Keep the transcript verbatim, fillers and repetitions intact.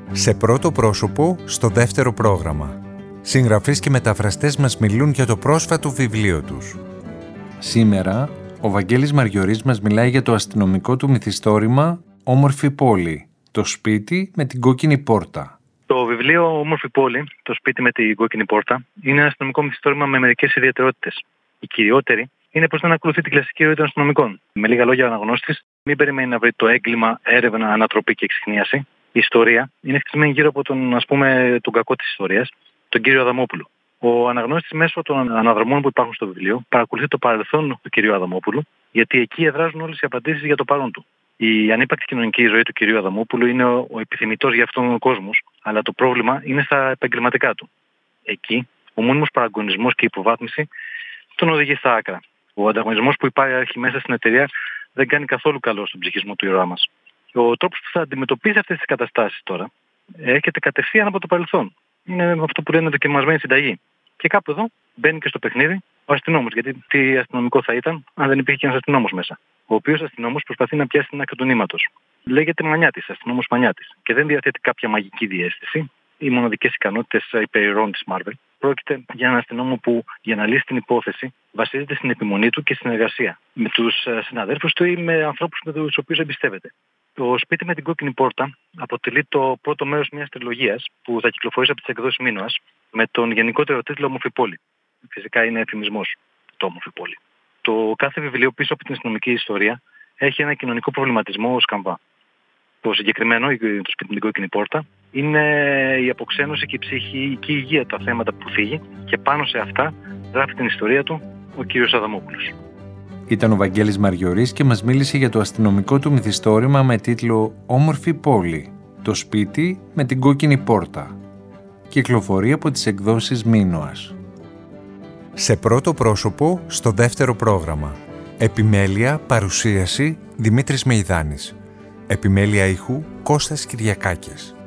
Σε πρώτο πρόσωπο, στο δεύτερο πρόγραμμα. Συγγραφείς και μεταφραστές μας μιλούν για το πρόσφατο βιβλίο τους. Σήμερα, ο Βαγγέλης Μαριωρής μας μιλάει για το αστυνομικό του μυθιστόρημα «Όμορφη πόλη», το σπίτι με την κόκκινη πόρτα. Το βιβλίο «Όμορφη πόλη», το σπίτι με την κόκκινη πόρτα, είναι ένα αστυνομικό μυθιστόρημα με μερικές ιδιαιτερότητες. Η κυριότερη είναι πως δεν ακολουθεί την κλασική ροή των αστυνομικών. Με λίγα λόγια, ο αναγνώστης μην περιμένει να βρει το έγκλημα, έρευνα, ανατροπή και εξυχνίαση. Η ιστορία είναι χτισμένη γύρω από τον, ας πούμε, τον κακό της ιστορίας, τον κύριο Αδαμόπουλο. Ο αναγνώστης μέσω των αναδρομών που υπάρχουν στο βιβλίο παρακολουθεί το παρελθόν του κυρίου Αδαμόπουλου, γιατί εκεί εδράζουν όλες οι απαντήσεις για το παρόν του. Η ανύπαρκτη κοινωνική ζωή του κυρίου Αδαμόπουλου είναι ο, ο επιθυμητός για αυτόν τον κόσμο, αλλά το πρόβλημα είναι στα επαγγελματικά του. Εκεί, ο μόνιμος παραγωνισμός και η υποβάθμιση τον οδηγεί στα άκρα. Ο ανταγωνισμός που υπάρχει μέσα στην εταιρεία δεν κάνει καθόλου καλό στον ψυχισμό του ήρωά μας. Ο τρόπος που θα αντιμετωπίσει αυτές τις καταστάσεις τώρα έρχεται κατευθείαν από το παρελθόν. Είναι αυτό που λένε δοκιμασμένη συνταγή. Και κάπου εδώ μπαίνει και στο παιχνίδι ο αστυνόμος. Γιατί τι αστυνομικό θα ήταν αν δεν υπήρχε και ένας αστυνόμος μέσα. Ο οποίος αστυνόμος προσπαθεί να πιάσει την άκρη του νήματος. Λέγεται Μανιάτης, αστυνόμος Μανιάτης. Και δεν διαθέτει κάποια μαγική διαίσθηση ή μοναδικές ικανότητες υπερηρώων της Marvel. Πρόκειται για έναν αστυνόμο που για να λύσει την υπόθεση βασίζεται στην επιμονή του και στην εργασία. Με τους συναδέλφους του ή με ανθρώπους με τους οποίους εμπιστεύεται. Το σπίτι με την κόκκινη πόρτα αποτελεί το πρώτο μέρος μιας τριλογίας που θα κυκλοφορήσει από τις εκδόσεις Μίνωας με τον γενικότερο τίτλο «Όμορφη πόλη». Φυσικά είναι εφημισμός το «Όμορφη πόλη». Το κάθε βιβλίο πίσω από την αστυνομική ιστορία έχει ένα κοινωνικό προβληματισμό ως καμβά. Το συγκεκριμένο, το σπίτι με την κόκκινη πόρτα, είναι η αποξένωση και η ψυχική υγεία τα θέματα που θίγει και πάνω σε αυτά γράφει την ιστορία του ο κύριος Αδαμόπουλος. Ήταν ο Βαγγέλης Μαριωρής και μας μίλησε για το αστυνομικό του μυθιστόρημα με τίτλο «Όμορφη πόλη, το σπίτι με την κόκκινη πόρτα». Κυκλοφορεί από τις εκδόσεις Μίνωας. Σε πρώτο πρόσωπο, στο δεύτερο πρόγραμμα. Επιμέλεια, παρουσίαση, Δημήτρης Μεϊδάνης. Επιμέλεια ήχου, Κώστας Κυριακάκης.